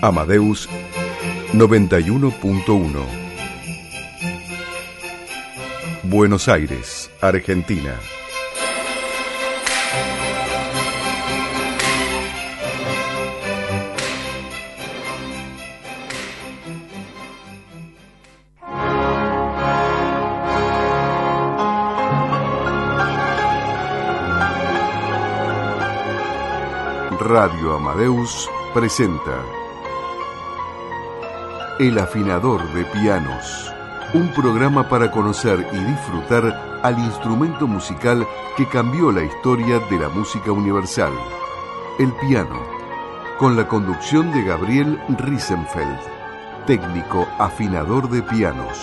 Amadeus 91.1. Buenos Aires, Argentina. Radio Amadeus presenta El Afinador de Pianos, un programa para conocer y disfrutar al instrumento musical que cambió la historia de la música universal, el piano, con la conducción de Gabriel Riesenfeld, técnico afinador de pianos.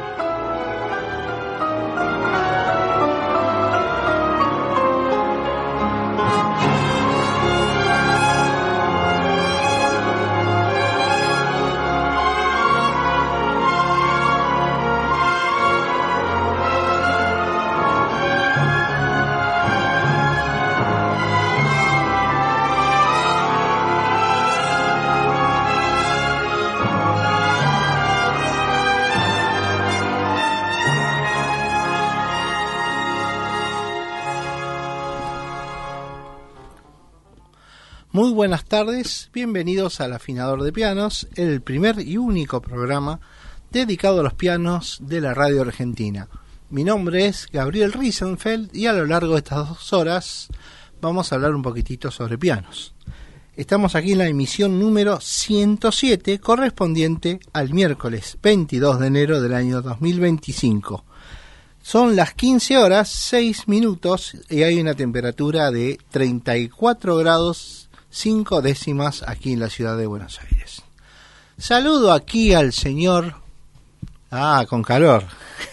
Muy buenas tardes, bienvenidos al Afinador de Pianos, el primer y único programa dedicado a los pianos de la radio argentina. Mi nombre es Gabriel Riesenfeld y a lo largo de estas 2 horas vamos a hablar un poquitito sobre pianos. Estamos aquí en la emisión número 107, correspondiente al miércoles 22 de enero del año 2025. Son las 15 horas, 6 minutos y hay una temperatura de 34 grados 5 décimas aquí en la ciudad de Buenos Aires. Saludo aquí al señor... con calor.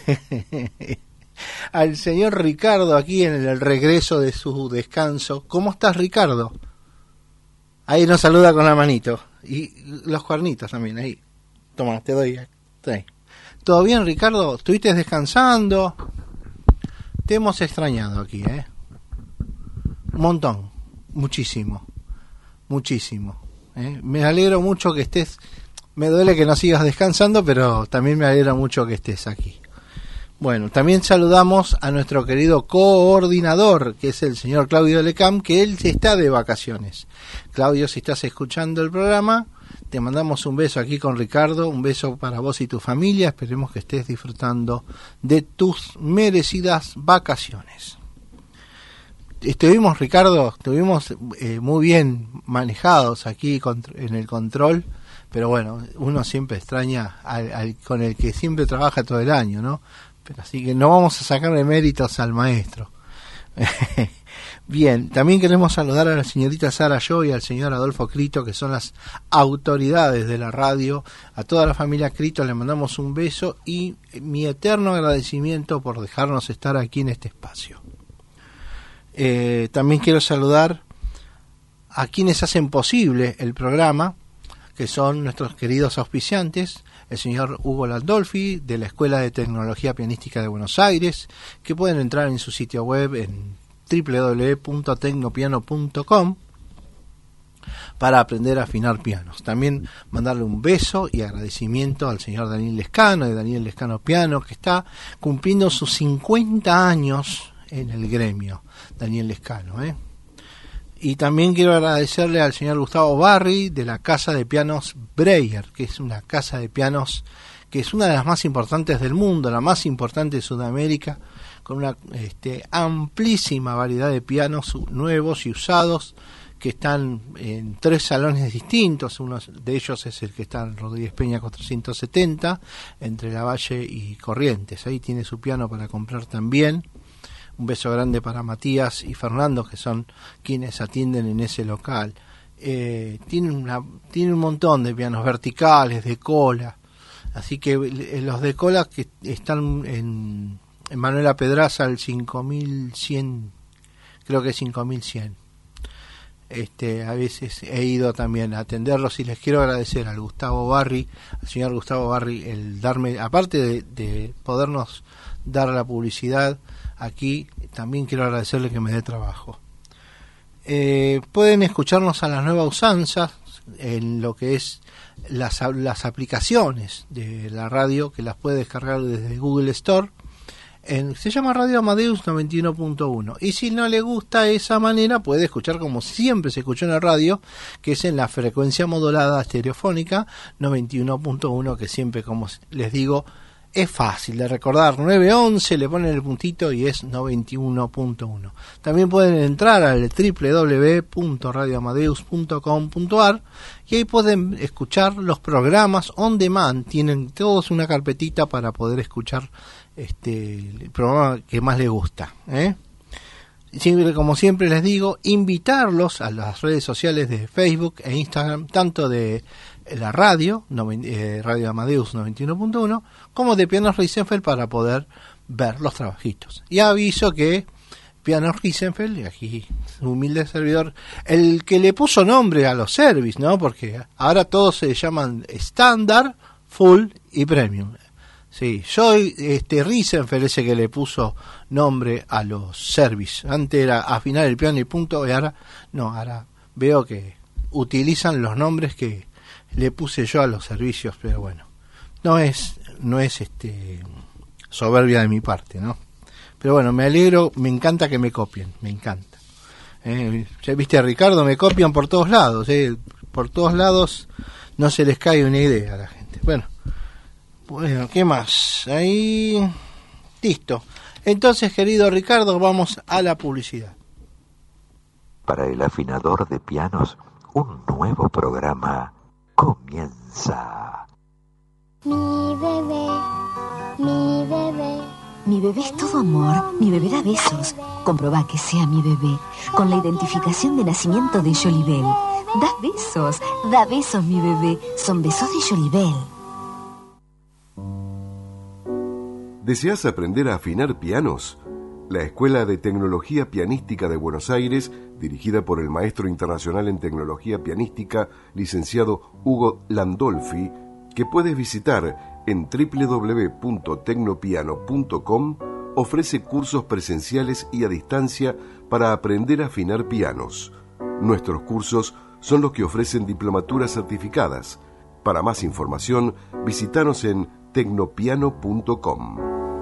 Al señor Ricardo aquí en el regreso de su descanso. ¿Cómo estás, Ricardo? Ahí nos saluda con la manito. Y los cuernitos también, ahí. Toma, te doy. ¿Todo bien, Ricardo? ¿Estuviste descansando? Te hemos extrañado aquí, Un montón. Muchísimo. Me alegro mucho que estés. Me duele que no sigas descansando, pero también me alegra mucho que estés aquí. Bueno, también saludamos a nuestro querido coordinador, que es el señor Claudio Lecam, que él está de vacaciones. Claudio, si estás escuchando el programa, te mandamos un beso aquí con Ricardo, un beso para vos y tu familia. Esperemos que estés disfrutando de tus merecidas vacaciones. Estuvimos muy bien manejados aquí en el control, pero bueno, uno siempre extraña con el que siempre trabaja todo el año, ¿no? Pero así que no vamos a sacarle méritos al maestro. Bien, también queremos saludar a la señorita Sara Yo y al señor Adolfo Crito, que son las autoridades de la radio. A toda la familia Crito le mandamos un beso y mi eterno agradecimiento por dejarnos estar aquí en este espacio. También quiero saludar a quienes hacen posible el programa, que son nuestros queridos auspiciantes, el señor Hugo Landolfi de la Escuela de Tecnología Pianística de Buenos Aires, que pueden entrar en su sitio web en www.tecnopiano.com para aprender a afinar pianos. También mandarle un beso y agradecimiento al señor Daniel Lescano de Daniel Lescano Piano, que está cumpliendo sus 50 años en el gremio. Daniel Lescano, Y también quiero agradecerle al señor Gustavo Barri de la Casa de Pianos Breyer, que es una casa de pianos que es una de las más importantes del mundo, la más importante de Sudamérica, con una amplísima variedad de pianos nuevos y usados que están en 3 salones distintos. Uno de ellos es el que está en Rodríguez Peña 470, entre Lavalle y Corrientes. Ahí tiene su piano para comprar también. Un beso grande para Matías y Fernando, que son quienes atienden en ese local. Tiene un montón de pianos verticales, de cola. Así que los de cola que están en Manuela Pedraza, el 5100, creo que es 5100. A veces he ido también a atenderlos y les quiero agradecer al señor Gustavo Barri, el darme, aparte de podernos dar la publicidad aquí, también quiero agradecerle que me dé trabajo. Pueden escucharnos a la nueva usanza, en lo que es las aplicaciones de la radio, que las puede descargar desde Google Store. Se llama Radio Amadeus 91.1, y si no le gusta esa manera puede escuchar como siempre se escuchó en la radio, que es en la frecuencia modulada estereofónica 91.1, que siempre, como les digo, es fácil de recordar. 911, le ponen el puntito y es 91.1. También pueden entrar al www.radioamadeus.com.ar y ahí pueden escuchar los programas on demand. Tienen todos una carpetita para poder escuchar el programa que más les gusta, Siempre, como siempre les digo, invitarlos a las redes sociales de Facebook e Instagram, tanto de la radio, Radio Amadeus 91.1, como de Pianos Riesenfeld, para poder ver los trabajitos. Y aviso que Pianos Riesenfeld, y aquí un humilde servidor, el que le puso nombre a los service, ¿no? Porque ahora todos se llaman estándar, full y premium. Sí, yo Riesenfeld ese que le puso nombre a los service. Antes era afinar el piano y punto, y ahora no, ahora veo que utilizan los nombres que le puse yo a los servicios, pero bueno, no es soberbia de mi parte, ¿no? Pero bueno, me alegro, me encanta que me copien, me encanta. Ya viste a Ricardo, me copian por todos lados, por todos lados, no se les cae una idea a la gente. Bueno, ¿qué más? Ahí, listo. Entonces, querido Ricardo, vamos a la publicidad. Para el afinador de pianos, un nuevo programa comienza. Mi bebé, mi bebé. Mi bebé es todo amor, mi bebé da besos. Comprobá que sea mi bebé con la identificación de nacimiento de Jolibel. Da besos mi bebé, son besos de Jolibel. ¿Deseas aprender a afinar pianos? La Escuela de Tecnología Pianística de Buenos Aires, dirigida por el maestro internacional en tecnología pianística, licenciado Hugo Landolfi, que puedes visitar en www.tecnopiano.com, ofrece cursos presenciales y a distancia para aprender a afinar pianos. Nuestros cursos son los que ofrecen diplomaturas certificadas. Para más información, visítanos en tecnopiano.com.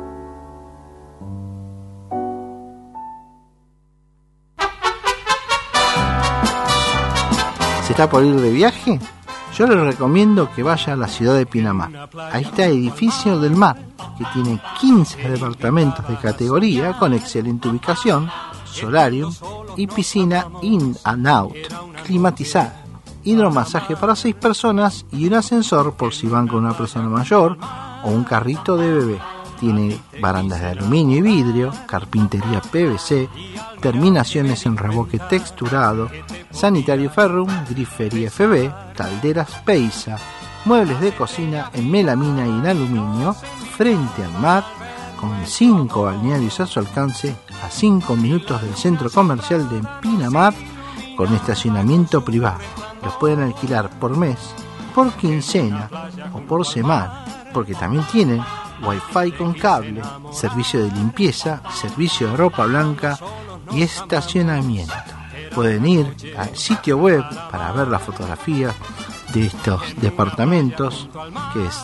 ¿Se está por ir de viaje? Yo les recomiendo que vaya a la ciudad de Pinamar. Ahí está Edificio del Mar, que tiene 15 departamentos de categoría con excelente ubicación, solarium y piscina in and out, climatizada, hidromasaje para 6 personas y un ascensor por si van con una persona mayor o un carrito de bebé. Tiene barandas de aluminio y vidrio, carpintería PVC, terminaciones en revoque texturado, sanitario Ferrum, grifería FB, calderas Peisa, muebles de cocina en melamina y en aluminio, frente al mar, con 5 balnearios a su alcance, a 5 minutos del centro comercial de Pinamar, con estacionamiento privado. Los pueden alquilar por mes, por quincena o por semana, porque también tienen Wi-Fi con cable, servicio de limpieza, servicio de ropa blanca y estacionamiento. Pueden ir al sitio web para ver las fotografías de estos departamentos, que es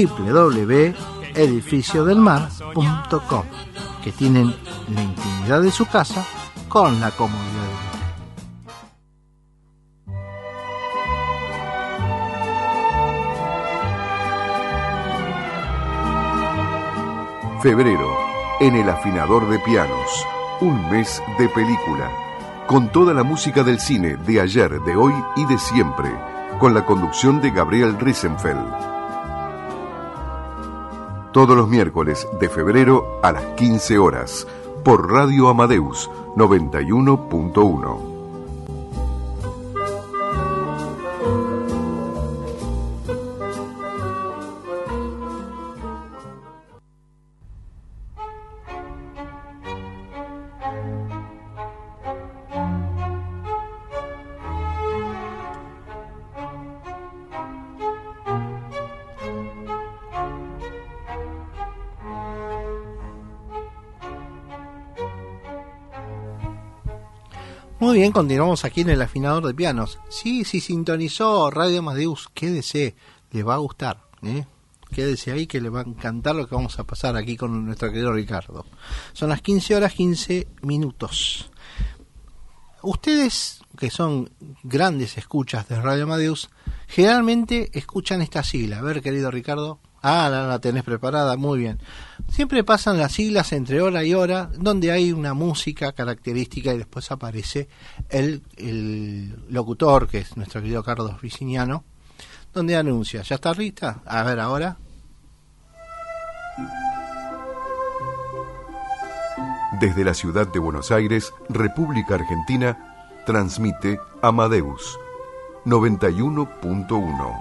www.edificiodelmar.com, que tienen la intimidad de su casa con la comodidad del hotel. Febrero, en el afinador de pianos, un mes de película, con toda la música del cine de ayer, de hoy y de siempre, con la conducción de Gabriel Riesenfeld. Todos los miércoles de febrero a las 15 horas, por Radio Amadeus 91.1. Muy bien, continuamos aquí en el afinador de pianos. Sí, si sintonizó Radio Amadeus, quédese, le va a gustar, ¿eh? Quédese ahí que le va a encantar lo que vamos a pasar aquí con nuestro querido Ricardo. Son las 15 horas 15 minutos. Ustedes, que son grandes escuchas de Radio Amadeus, generalmente escuchan esta sigla. A ver, querido Ricardo. Ah, la tenés preparada, muy bien. Siempre pasan las siglas entre hora y hora, donde hay una música característica y después aparece el locutor, que es nuestro querido Carlos Viciniano, donde anuncia. ¿Ya está lista? A ver ahora. Desde la ciudad de Buenos Aires, República Argentina, transmite Amadeus 91.1.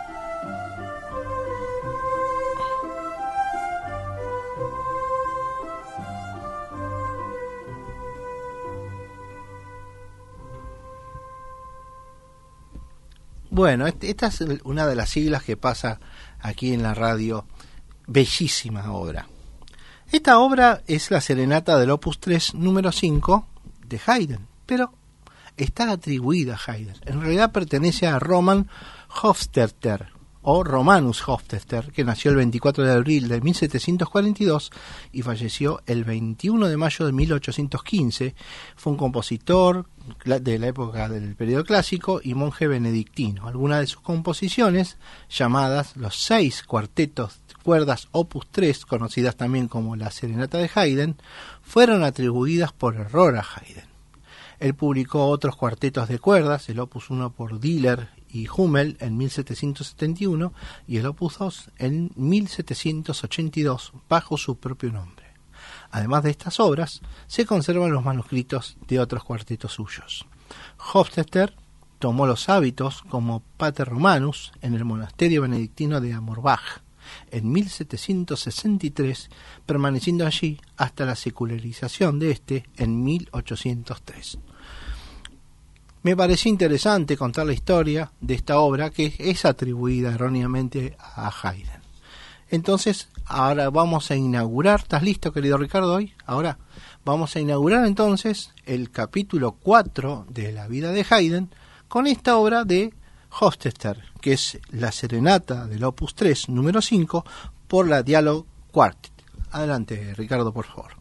Bueno, esta es una de las siglas que pasa aquí en la radio. Bellísima obra. Esta obra es la serenata del Opus 3 número 5 de Haydn, pero está atribuida a Haydn. En realidad pertenece a Roman Hofstetter o Romanus Hofstetter, que nació el 24 de abril de 1742 y falleció el 21 de mayo de 1815. Fue un compositor de la época del periodo clásico y monje benedictino. Algunas de sus composiciones, llamadas los 6 cuartetos de cuerdas Opus 3, conocidas también como la serenata de Haydn, fueron atribuidas por error a Haydn. Él publicó otros cuartetos de cuerdas, el Opus 1 por Diller y Hummel en 1771 y el Opus 2 en 1782 bajo su propio nombre. Además de estas obras, se conservan los manuscritos de otros cuartetos suyos. Hofstetter tomó los hábitos como Pater Romanus en el monasterio benedictino de Amorbach en 1763, permaneciendo allí hasta la secularización de este en 1803. Me pareció interesante contar la historia de esta obra que es atribuida erróneamente a Haydn. Entonces, ahora vamos a inaugurar. ¿Estás listo, querido Ricardo, hoy? Ahora vamos a inaugurar entonces el capítulo 4 de la vida de Haydn con esta obra de Hofstetter, que es la serenata del Opus 3, número 5, por la Dialogue Quartet. Adelante, Ricardo, por favor.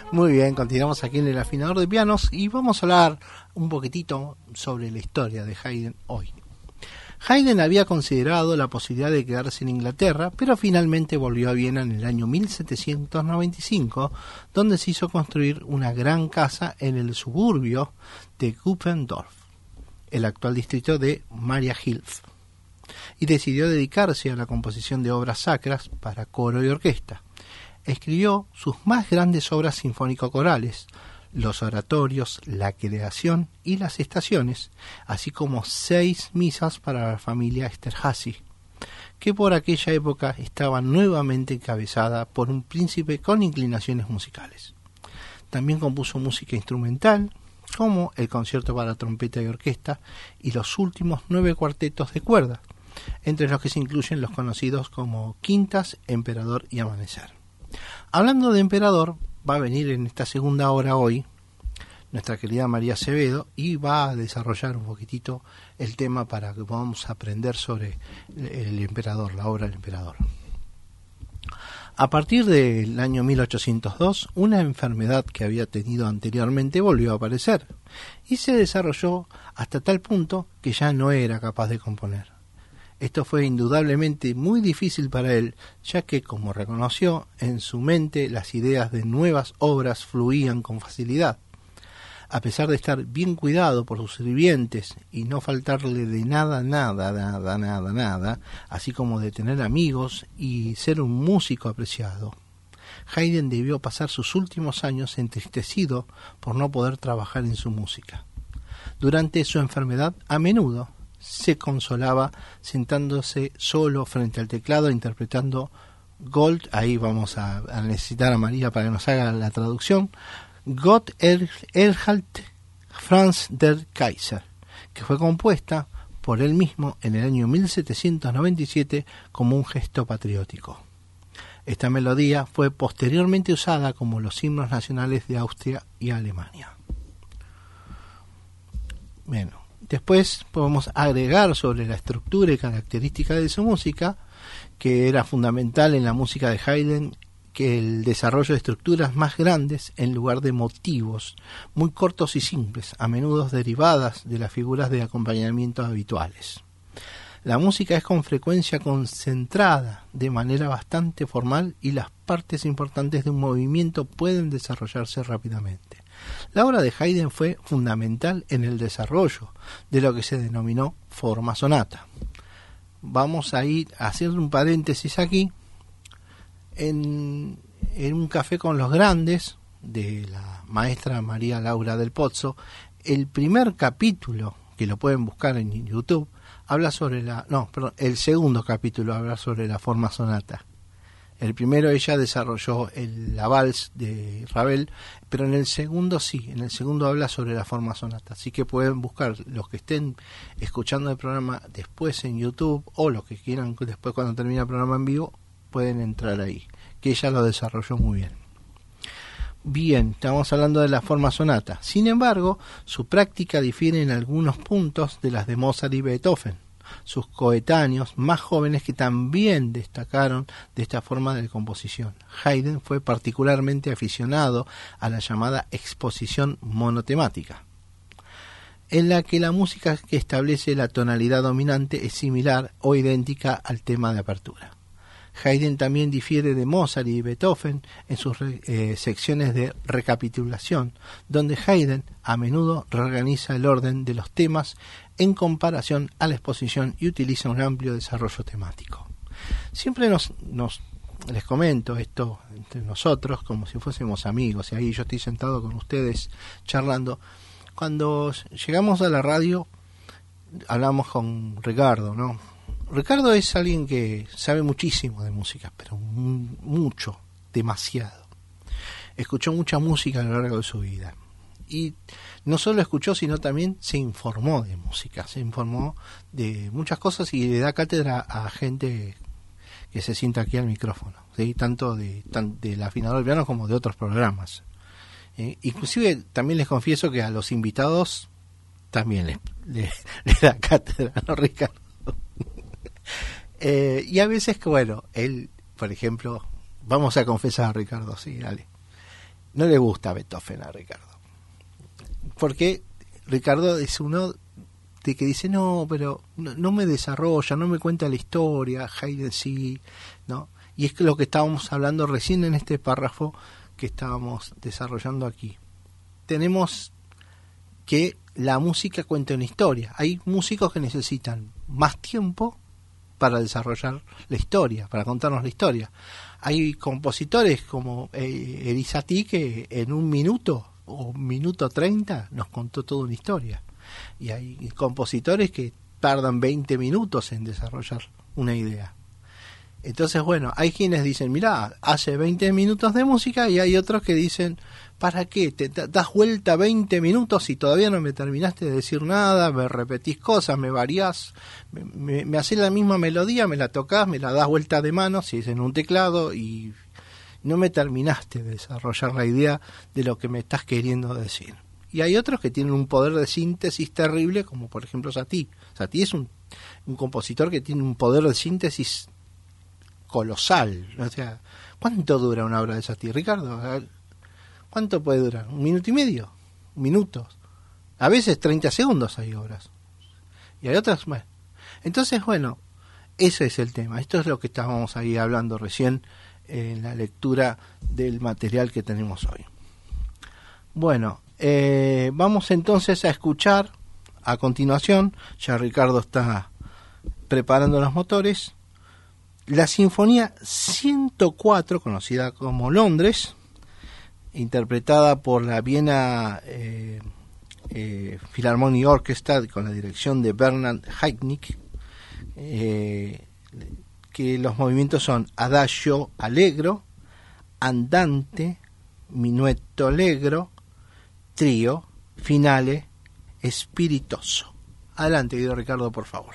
Muy bien, continuamos aquí en el afinador de pianos y vamos a hablar un poquitito sobre la historia de Haydn hoy. Haydn había considerado la posibilidad de quedarse en Inglaterra, pero finalmente volvió a Viena en el año 1795, donde se hizo construir una gran casa en el suburbio de Guppendorf, el actual distrito de Mariahilf, y decidió dedicarse a la composición de obras sacras para coro y orquesta. Escribió sus más grandes obras sinfónico-corales, los oratorios, la creación y las estaciones, así como 6 misas para la familia Esterházy, que por aquella época estaba nuevamente encabezada por un príncipe con inclinaciones musicales. También compuso música instrumental, como el concierto para trompeta y orquesta y los últimos 9 cuartetos de cuerda, entre los que se incluyen los conocidos como Quintas, Emperador y Amanecer. Hablando de Emperador, va a venir en esta segunda hora hoy nuestra querida María Acevedo y va a desarrollar un poquitito el tema para que podamos aprender sobre el Emperador, la obra del Emperador. A partir del año 1802, una enfermedad que había tenido anteriormente volvió a aparecer y se desarrolló hasta tal punto que ya no era capaz de componer. Esto fue indudablemente muy difícil para él, ya que, como reconoció, en su mente las ideas de nuevas obras fluían con facilidad. A pesar de estar bien cuidado por sus sirvientes y no faltarle de nada, así como de tener amigos y ser un músico apreciado, Haydn debió pasar sus últimos años entristecido por no poder trabajar en su música. Durante su enfermedad, a menudo se consolaba sentándose solo frente al teclado interpretando Gold, ahí vamos a necesitar a María para que nos haga la traducción, Gott erhalt Franz der Kaiser, que fue compuesta por él mismo en el año 1797 como un gesto patriótico. Esta melodía fue posteriormente usada como los himnos nacionales de Austria y Alemania. Bueno, después podemos agregar sobre la estructura y características de su música, que era fundamental en la música de Haydn, que el desarrollo de estructuras más grandes en lugar de motivos muy cortos y simples, a menudo derivadas de las figuras de acompañamiento habituales. La música es con frecuencia concentrada de manera bastante formal y las partes importantes de un movimiento pueden desarrollarse rápidamente. La obra de Haydn fue fundamental en el desarrollo de lo que se denominó forma sonata. Vamos a ir a hacer un paréntesis aquí. En un café con los grandes de la maestra María Laura del Pozzo, el primer capítulo, que lo pueden buscar en YouTube, habla sobre el segundo capítulo habla sobre la forma sonata. El primero ella desarrolló la vals de Ravel, pero en el segundo habla sobre la forma sonata. Así que pueden buscar, los que estén escuchando el programa después en YouTube, o los que quieran después cuando termine el programa en vivo, pueden entrar ahí, que ella lo desarrolló muy bien. Bien, estamos hablando de la forma sonata. Sin embargo, su práctica difiere en algunos puntos de las de Mozart y Beethoven, sus coetáneos más jóvenes que también destacaron de esta forma de composición. Haydn fue particularmente aficionado a la llamada exposición monotemática, en la que la música que establece la tonalidad dominante es similar o idéntica al tema de apertura. Haydn también difiere de Mozart y Beethoven en sus secciones de recapitulación, donde Haydn a menudo reorganiza el orden de los temas en comparación a la exposición y utiliza un amplio desarrollo temático. Siempre les comento esto entre nosotros como si fuésemos amigos, y ahí yo estoy sentado con ustedes charlando. Cuando llegamos a la radio hablamos con Ricardo, ¿no? Ricardo es alguien que sabe muchísimo de música, pero mucho, demasiado. Escuchó mucha música a lo largo de su vida. Y no solo escuchó, sino también se informó de música, se informó de muchas cosas y le da cátedra a gente que se sienta aquí al micrófono, ¿sí? Tanto del afinador del piano como de otros programas. Inclusive también les confieso que a los invitados también le da cátedra, ¿no, Ricardo? Y a veces que, bueno, él, por ejemplo, vamos a confesar, Ricardo, sí, dale. no le gusta Beethoven a Ricardo. Porque Ricardo es uno de que dice, no, pero no me desarrolla, no me cuenta la historia, Haydn sí, ¿no? Y es lo que estábamos hablando recién en este párrafo que estábamos desarrollando aquí. Tenemos que la música cuenta una historia. Hay músicos que necesitan más tiempo para desarrollar la historia, para contarnos la historia. Hay compositores como Erizatí que en 1 minuto o 1 minuto 30 nos contó toda una historia. Y hay compositores que tardan 20 minutos en desarrollar una idea. Entonces, bueno, hay quienes dicen, mirá, hace 20 minutos de música, y hay otros que dicen, ¿para qué? Te das vuelta 20 minutos y todavía no me terminaste de decir nada, me repetís cosas, me variás, me hacés la misma melodía, me la tocás, me la das vuelta de mano, si es en un teclado, y no me terminaste de desarrollar la idea de lo que me estás queriendo decir. Y hay otros que tienen un poder de síntesis terrible, como por ejemplo Satie. Satie es un compositor que tiene un poder de síntesis colosal. O sea, ¿cuánto dura una obra de Satie, Ricardo? ¿Cuánto puede durar? 1 minuto y medio, minutos. A veces 30 segundos hay obras. Y hay otras, bueno. Entonces, bueno, ese es el tema. Esto es lo que estábamos ahí hablando recién en la lectura del material que tenemos hoy. Bueno, vamos entonces a escuchar a continuación, ya Ricardo está preparando los motores, la Sinfonía 104, conocida como Londres, interpretada por la Viena Philharmonic Orchestra con la dirección de Bernhard Haitink, que los movimientos son Adagio Allegro, Andante, Minuetto Allegro, Trío, Finale, Spiritoso. Adelante, querido Ricardo, por favor.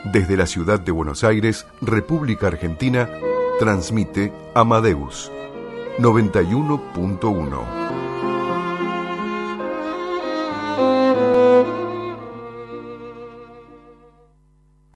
Desde la ciudad de Buenos Aires, República Argentina, transmite Amadeus 91.1.